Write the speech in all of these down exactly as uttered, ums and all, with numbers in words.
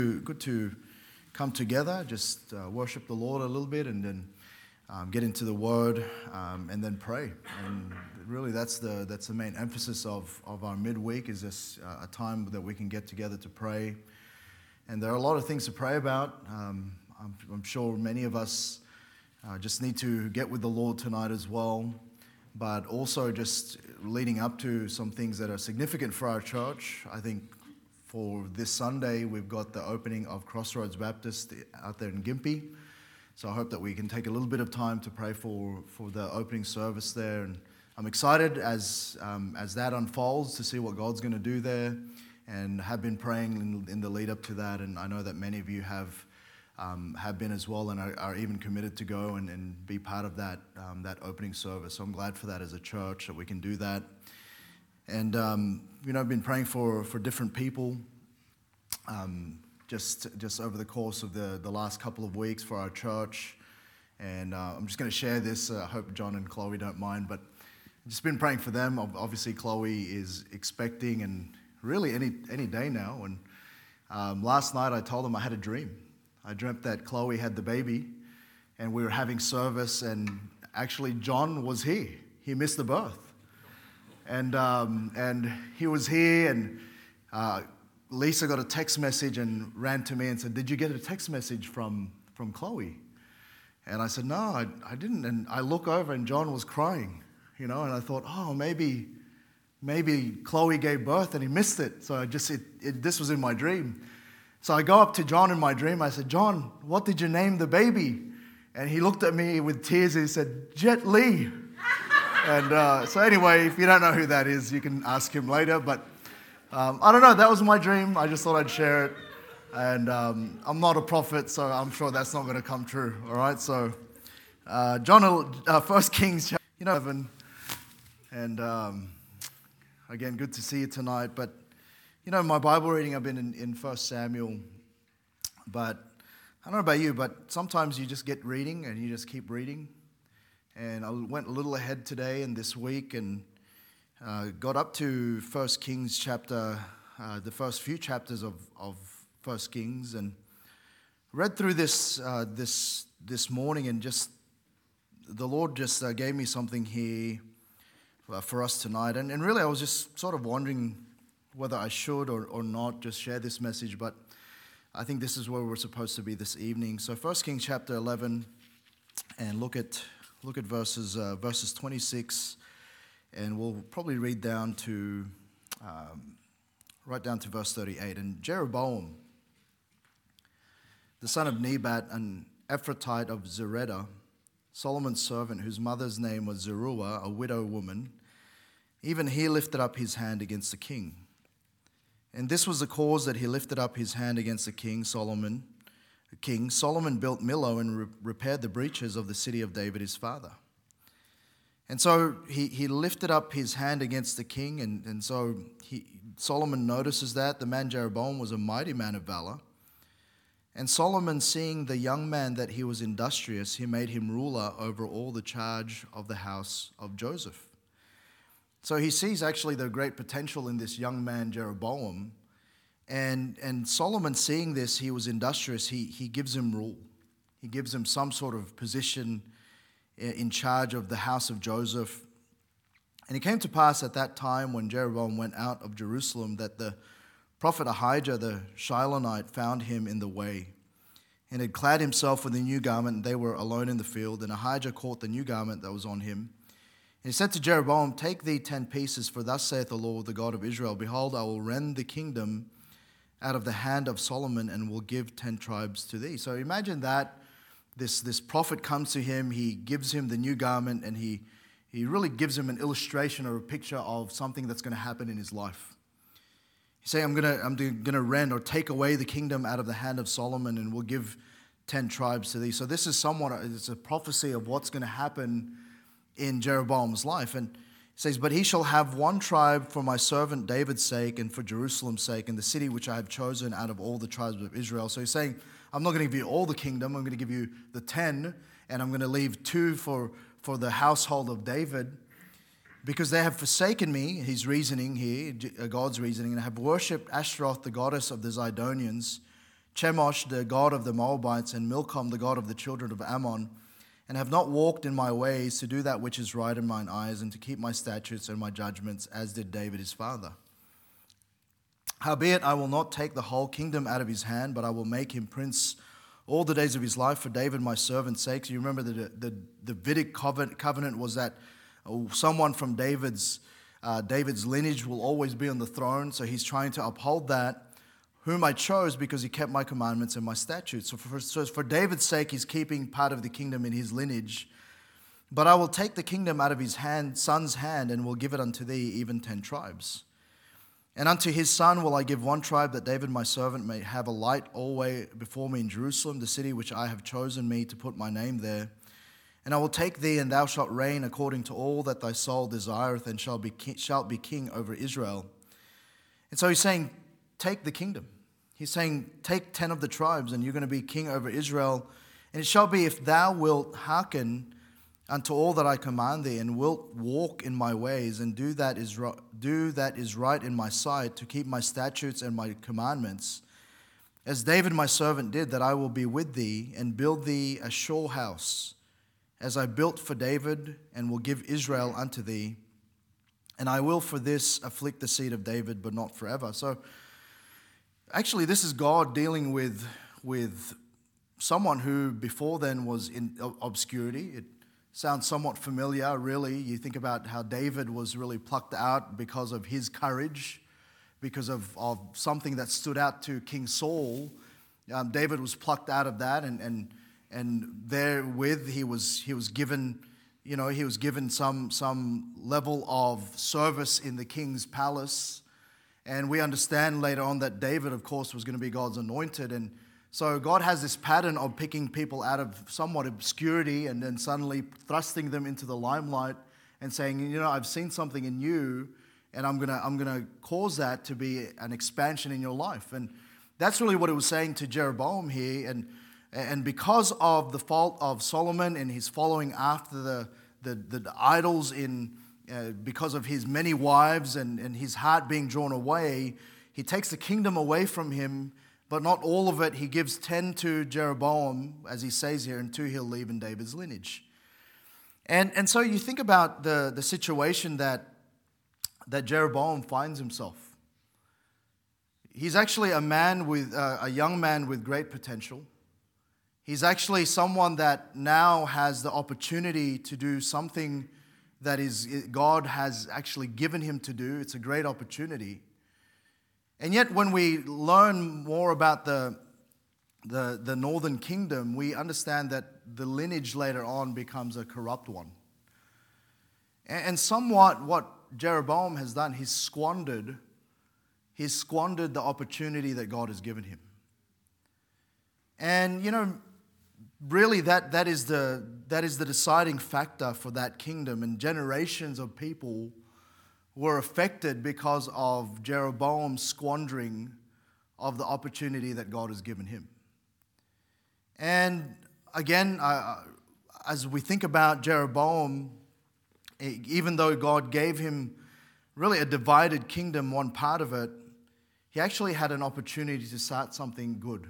Good to come together, just uh, worship the Lord a little bit, and then um, get into the Word, um, and then pray. And really, that's the that's the main emphasis of of our midweek, is this uh, a time that we can get together to pray. And there are a lot of things to pray about. Um, I'm, I'm sure many of us uh, just need to get with the Lord tonight as well, but also just leading up to some things that are significant for our church. I think for this Sunday, we've got the opening of Crossroads Baptist out there in Gympie. So I hope that we can take a little bit of time to pray for, for the opening service there. And I'm excited as um, as that unfolds to see what God's going to do there, and have been praying in, in the lead up to that. And I know that many of you have um, have been as well, and are, are even committed to go and, and be part of that um, that opening service. So I'm glad for that as a church, that we can do that. And, um, you know, I've been praying for, for different people um, just just over the course of the, the last couple of weeks for our church. And uh, I'm just going to share this. Uh, I hope John and Chloe don't mind, but I've just been praying for them. Obviously, Chloe is expecting, and really any, any day now. And um, last night I told them I had a dream. I dreamt that Chloe had the baby, and we were having service, and actually John was here. He missed the birth. And um, and he was here, and uh, Lisa got a text message and ran to me and said, "Did you get a text message from, from Chloe?" And I said, "No, I, I didn't." And I look over, and John was crying, you know, and I thought, oh, maybe maybe Chloe gave birth and he missed it. So I just, it, it, this was in my dream. So I go up to John in my dream. I said, "John, what did you name the baby?" And he looked at me with tears and he said, "Jet Li." And uh, so anyway, if you don't know who that is, you can ask him later. But um, I don't know, that was my dream. I just thought I'd share it. And um, I'm not a prophet, so I'm sure that's not going to come true. All right, so uh, John, uh, First Kings, you know, seven. And um, again, good to see you tonight. But, you know, my Bible reading, I've been in, in First Samuel. But I don't know about you, but sometimes you just get reading and you just keep reading. And I went a little ahead today and this week, and uh, got up to First Kings chapter, uh, the first few chapters of, of First Kings, and read through this uh, this this morning, and just the Lord just uh, gave me something here uh, for us tonight. And, and really, I was just sort of wondering whether I should or, or not just share this message, but I think this is where we're supposed to be this evening. So First Kings chapter eleven, and look at Look at verses uh, verses twenty-six, and we'll probably read down to um, right down to verse thirty-eight. And Jeroboam, the son of Nebat, an Ephrathite of Zeredah, Solomon's servant, whose mother's name was Zeruiah, a widow woman, even he lifted up his hand against the king. And this was the cause that he lifted up his hand against the king, Solomon. King Solomon built Millo and re- repaired the breaches of the city of David his father. And so he, he lifted up his hand against the king, and, and so he, Solomon notices that. The man Jeroboam was a mighty man of valor. And Solomon, seeing the young man that he was industrious, he made him ruler over all the charge of the house of Joseph. So he sees actually the great potential in this young man Jeroboam. And and Solomon, seeing this, he was industrious, he, he gives him rule. He gives him some sort of position in charge of the house of Joseph. And it came to pass at that time, when Jeroboam went out of Jerusalem, that the prophet Ahijah the Shilonite found him in the way, and had clad himself with a new garment, and they were alone in the field. And Ahijah caught the new garment that was on him. And he said to Jeroboam, "Take thee ten pieces, for thus saith the Lord, the God of Israel, Behold, I will rend the kingdom out of the hand of Solomon, and will give ten tribes to thee." So imagine that. This, this prophet comes to him, he gives him the new garment, and he, he really gives him an illustration or a picture of something that's going to happen in his life. He's saying, I'm going to I'm going to rend or take away the kingdom out of the hand of Solomon, and will give ten tribes to thee. So this is somewhat, it's a prophecy of what's going to happen in Jeroboam's life. And it says, "But he shall have one tribe for my servant David's sake, and for Jerusalem's sake, and the city which I have chosen out of all the tribes of Israel." So he's saying, I'm not going to give you all the kingdom, I'm going to give you the ten, and I'm going to leave two for, for the household of David, because they have forsaken me, his reasoning here, God's reasoning, and have worshipped Ashtaroth, the goddess of the Zidonians, Chemosh, the god of the Moabites, and Milcom, the god of the children of Ammon, and have not walked in my ways to do that which is right in mine eyes, and to keep my statutes and my judgments, as did David his father. Howbeit I will not take the whole kingdom out of his hand, but I will make him prince all the days of his life for David my servant's sake. So you remember the, the, the Davidic covenant was that someone from David's, uh, David's lineage will always be on the throne, so he's trying to uphold that, whom I chose because he kept my commandments and my statutes. So for, so for David's sake, he's keeping part of the kingdom in his lineage. But I will take the kingdom out of his hand, son's hand, and will give it unto thee, even ten tribes. And unto his son will I give one tribe, that David my servant may have a light always before me in Jerusalem, the city which I have chosen me to put my name there. And I will take thee, and thou shalt reign according to all that thy soul desireth, and shalt be king, shalt be king over Israel. And so he's saying, take the kingdom. He's saying, take ten of the tribes, and you're going to be king over Israel. And it shall be, if thou wilt hearken unto all that I command thee, and wilt walk in my ways, and do that is right, do that is right in my sight, to keep my statutes and my commandments, as David my servant did, that I will be with thee, and build thee a sure house, as I built for David, and will give Israel unto thee. And I will for this afflict the seed of David, but not forever. So actually, this is God dealing with, with someone who before then was in obscurity. It sounds somewhat familiar, really. You think about how David was really plucked out because of his courage, because of, of something that stood out to King Saul. Um, David was plucked out of that, and and and therewith he was he was given, you know, he was given some some level of service in the king's palace. And we understand later on that David, of course, was going to be God's anointed. And so God has this pattern of picking people out of somewhat obscurity and then suddenly thrusting them into the limelight and saying, you know, I've seen something in you, and I'm gonna I'm gonna cause that to be an expansion in your life. And that's really what it was saying to Jeroboam here. And and because of the fault of Solomon and his following after the the, the idols in uh, because of his many wives and, and his heart being drawn away, he takes the kingdom away from him, but not all of it. He gives ten to Jeroboam, as he says here, and two he'll leave in David's lineage. And and so you think about the, the situation that that Jeroboam finds himself. He's actually a man with uh, a young man with great potential. He's actually someone that now has the opportunity to do something that is God has actually given him to do. It's a great opportunity. And yet when we learn more about the, the, the northern kingdom, we understand that the lineage later on becomes a corrupt one. And, and somewhat what Jeroboam has done, he's squandered, he's squandered the opportunity that God has given him. And, you know, really that, that, is the, that is the deciding factor for that kingdom. And generations of people were affected because of Jeroboam's squandering of the opportunity that God has given him. And again, uh, as we think about Jeroboam, even though God gave him really a divided kingdom, one part of it, he actually had an opportunity to start something good.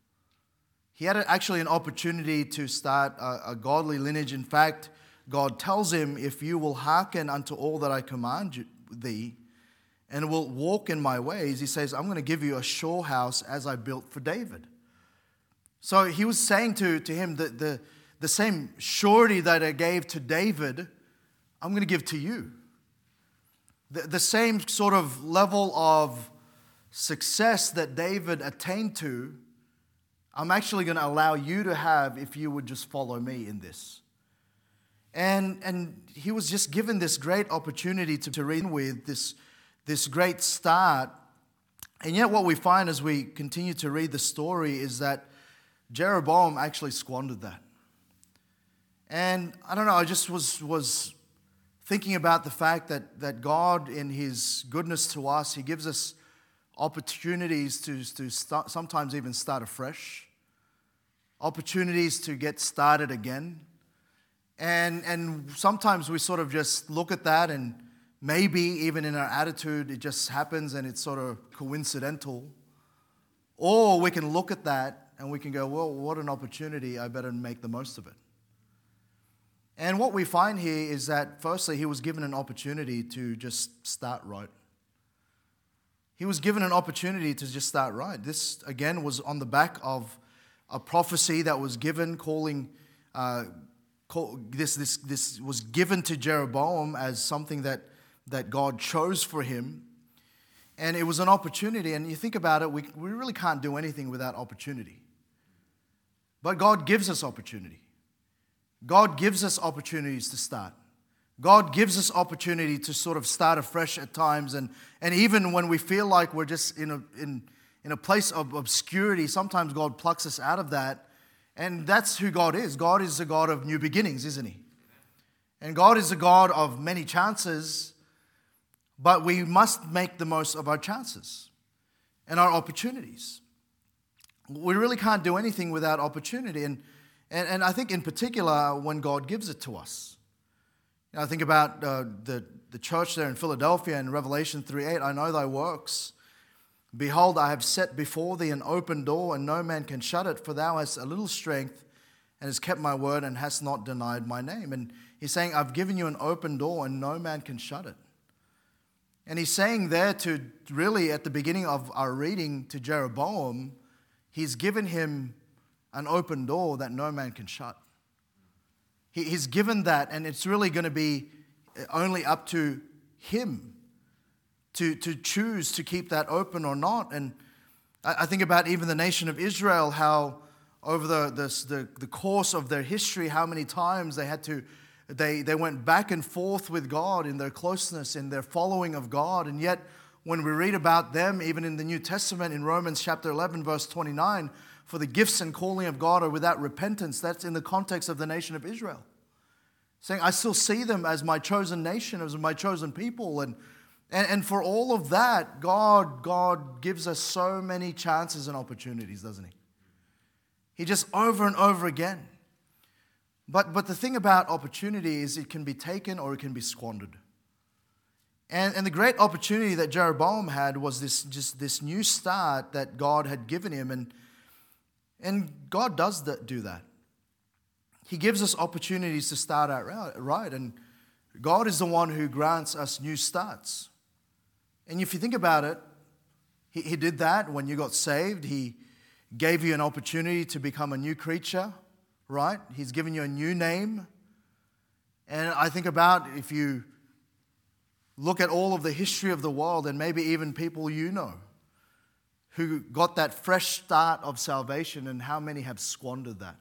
He had actually an opportunity to start a, a godly lineage. In fact, God tells him, if you will hearken unto all that I command you, thee, and will walk in my ways, he says, I'm going to give you a sure house as I built for David. So he was saying to, to him that the, the same surety that I gave to David, I'm going to give to you. The, the same sort of level of success that David attained to, I'm actually going to allow you to have if you would just follow me in this. And and he was just given this great opportunity to, to read with this, this great start. And yet what we find as we continue to read the story is that Jeroboam actually squandered that. And I don't know, I just was was thinking about the fact that, that God, in his goodness to us, he gives us opportunities to, to start, sometimes even start afresh, opportunities to get started again. And and sometimes we sort of just look at that, and maybe even in our attitude it just happens and it's sort of coincidental. Or we can look at that and we can go, well, what an opportunity, I better make the most of it. And what we find here is that, firstly, he was given an opportunity to just start right. He was given an opportunity to just start right. This, again, was on the back of a prophecy that was given, calling, uh, call, this, this, this was given to Jeroboam as something that, that God chose for him. And it was an opportunity, and you think about it, we, we really can't do anything without opportunity. But God gives us opportunity. God gives us opportunities to start. God gives us opportunity to sort of start afresh at times, and, and even when we feel like we're just in a, in, in a place of obscurity, sometimes God plucks us out of that, and that's who God is. God is a God of new beginnings, isn't He? And God is a God of many chances, but we must make the most of our chances and our opportunities. We really can't do anything without opportunity. And, and, and I think in particular when God gives it to us. You know, I think about uh, the, the church there in Philadelphia in Revelation three eight. I know thy works. Behold, I have set before thee an open door, and no man can shut it. For thou hast a little strength, and hast kept my word, and hast not denied my name. And he's saying, I've given you an open door, and no man can shut it. And he's saying there to really at the beginning of our reading to Jeroboam, he's given him an open door that no man can shut. He, he's given that, and it's really going to be only up to him to, to choose to keep that open or not. And I, I think about even the nation of Israel, how over the, the, the, the course of their history, how many times they had to They, they went back and forth with God in their closeness, in their following of God. And yet, when we read about them, even in the New Testament, in Romans chapter eleven, verse twenty-nine, for the gifts and calling of God are without repentance. That's in the context of the nation of Israel. Saying, I still see them as my chosen nation, as my chosen people. And, and, and for all of that, God, God gives us so many chances and opportunities, doesn't He? He just over and over again. But, but the thing about opportunity is it can be taken or it can be squandered. And, and the great opportunity that Jeroboam had was this just this new start that God had given him. And, and God does that, do that. He gives us opportunities to start out right. And God is the one who grants us new starts. And if you think about it, He, he did that when you got saved. He gave you an opportunity to become a new creature. Right? He's given you a new name. And I think about if you look at all of the history of the world and maybe even people you know who got that fresh start of salvation, and how many have squandered that.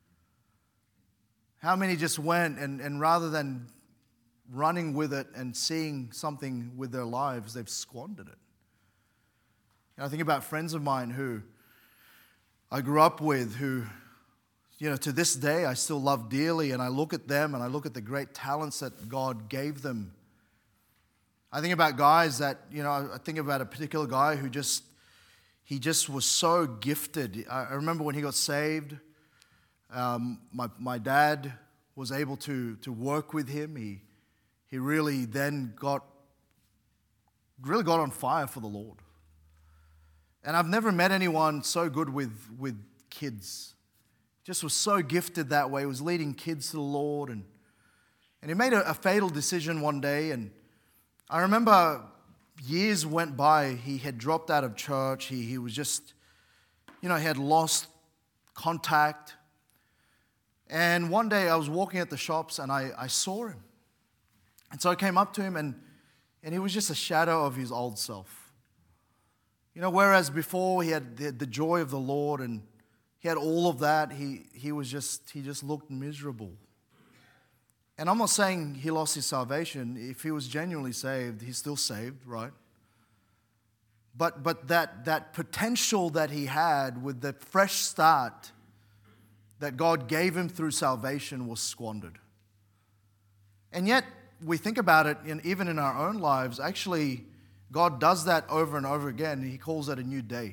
How many just went and, and rather than running with it and seeing something with their lives, they've squandered it. And I think about friends of mine who I grew up with who, you know, to this day, I still love dearly, and I look at them and I look at the great talents that God gave them. I think about guys that, you know, I think about a particular guy who just, he just was so gifted. I remember when he got saved, um, my my dad was able to to work with him. He he really then got, really got on fire for the Lord. And I've never met anyone so good with, with kids. Just was so gifted that way. He was leading kids to the Lord. And, and he made a, a fatal decision one day. And I remember years went by. He had dropped out of church. He, he was just, you know, he had lost contact. And one day I was walking at the shops and I, I saw him. And so I came up to him and, and he was just a shadow of his old self. You know, whereas before he had the, the joy of the Lord and he had all of that, he, he was just, he just looked miserable. And I'm not saying he lost his salvation. If he was genuinely saved, he's still saved, right? But, but that, that potential that he had with the fresh start that God gave him through salvation was squandered. And yet, we think about it, in, even in our own lives, actually, God does that over and over again. He calls it a new day.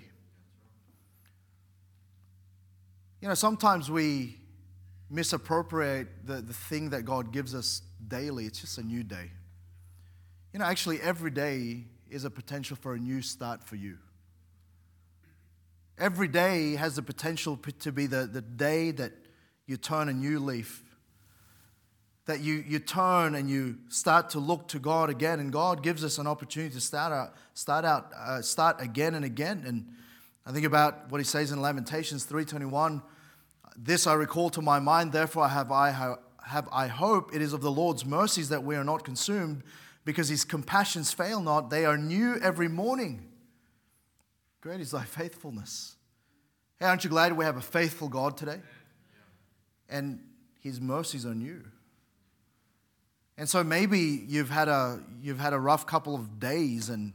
You know, sometimes we misappropriate the, the thing that God gives us daily. It's just a new day. You know, actually, every day is a potential for a new start for you. Every day has the potential to be the, the day that you turn a new leaf, that you, you turn and you start to look to God again, and God gives us an opportunity to start out, start out, uh, start again and again. And I think about what he says in Lamentations three twenty-one. This I recall to my mind, therefore have I have I hope. It is of the Lord's mercies that we are not consumed, because his compassions fail not. They are new every morning. Great is thy faithfulness. Hey, aren't you glad we have a faithful God today? And his mercies are new. And so maybe you've had a you've had a rough couple of days, and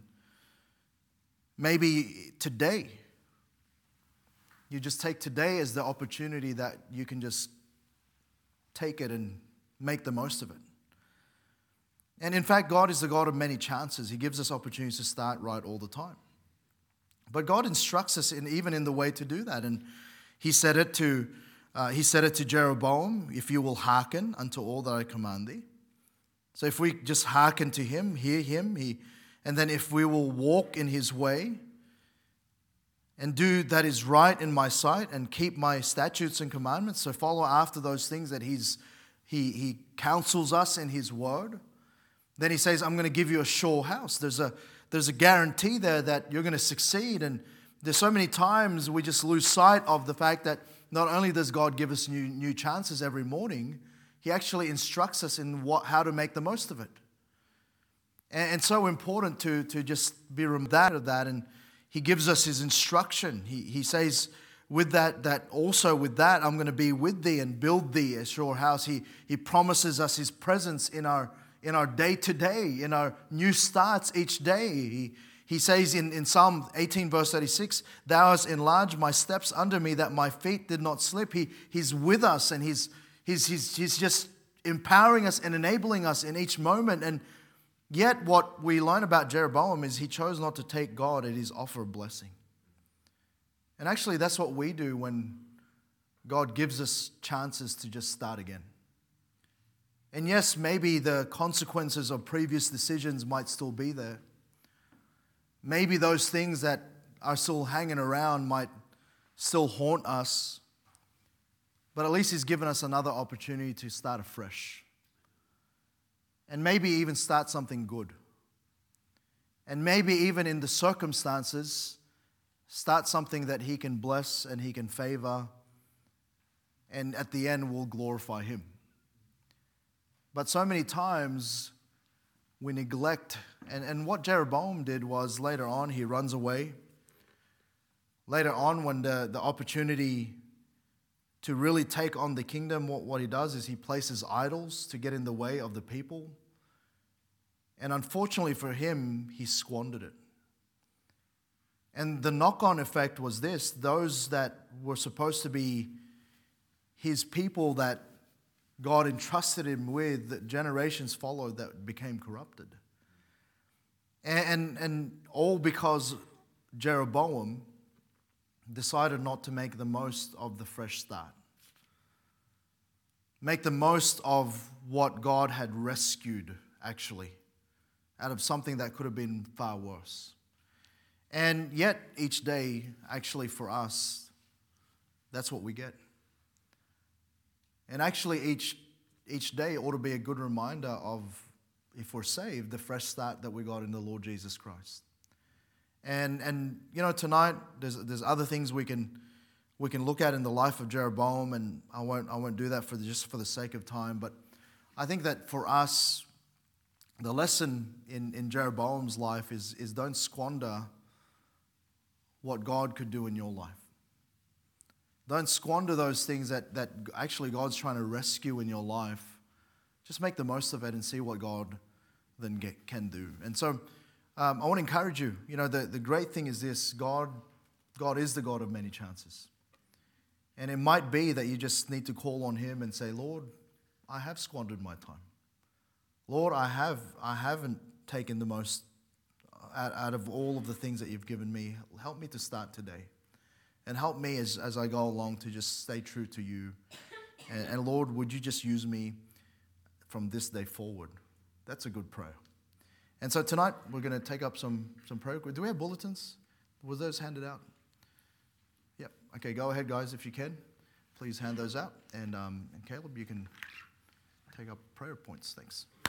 maybe today, you just take today as the opportunity that you can just take it and make the most of it. And in fact, God is the God of many chances. He gives us opportunities to start right all the time. But God instructs us in even in the way to do that. And he said it to uh, he said it to Jeroboam, if you will hearken unto all that I command thee. So if we just hearken to him, hear him, he, and then if we will walk in his way and do that is right in my sight and keep my statutes and commandments, so follow after those things that he's, he, he counsels us in his word, then he says, I'm going to give you a sure house. There's a, there's a guarantee there that you're going to succeed. And there's so many times we just lose sight of the fact that not only does God give us new, new chances every morning, he actually instructs us in what, how to make the most of it. And it's so important to, to just be reminded of that. And he gives us his instruction. He, he says, with that, that also with that, I'm going to be with thee and build thee a sure house. He, he promises us his presence in our, in our day-to-day, in our new starts each day. He, he says in, in Psalm eighteen, verse thirty-six, thou hast enlarged my steps under me, that my feet did not slip. He, he's with us, and he's He's, he's, he's just empowering us and enabling us in each moment. And yet what we learn about Jeroboam is he chose not to take God at his offer of blessing. And actually that's what we do when God gives us chances to just start again. And yes, maybe the consequences of previous decisions might still be there. Maybe those things that are still hanging around might still haunt us. But at least he's given us another opportunity to start afresh. And maybe even start something good. And maybe even in the circumstances, start something that he can bless and he can favor. And at the end, will glorify him. But so many times, we neglect. And, and what Jeroboam did was later on, he runs away. Later on, when the, the opportunity to really take on the kingdom, what, what he does is he places idols to get in the way of the people. And unfortunately for him, he squandered it. And the knock-on effect was this: those that were supposed to be his people that God entrusted him with, that generations followed, that became corrupted. And, and, and all because Jeroboam decided not to make the most of the fresh start. Make the most of what God had rescued, actually, out of something that could have been far worse. And yet, each day, actually for us, that's what we get. And actually, each, each day ought to be a good reminder of, if we're saved, the fresh start that we got in the Lord Jesus Christ. And, and you know, tonight, there's, there's other things we can, we can look at in the life of Jeroboam, and I won't, I won't do that for the, just for the sake of time. But I think that for us, the lesson in, in Jeroboam's life is, is don't squander what God could do in your life. Don't squander those things that, that actually God's trying to rescue in your life. Just make the most of it and see what God then get, can do. And so um, I want to encourage you. You know, the, the great thing is this: God, God is the God of many chances. And it might be that you just need to call on Him and say, Lord, I have squandered my time. Lord, I, have, I haven't taken the most out, out of all of the things that you've given me. Help me to start today. And help me as, as I go along to just stay true to you. And, and Lord, would you just use me from this day forward? That's a good prayer. And so tonight we're going to take up some, some prayer. Do we have bulletins? Were those handed out? Okay, go ahead, guys, if you can. Please hand those out. And, um, and Caleb, you can take up prayer points. Thanks.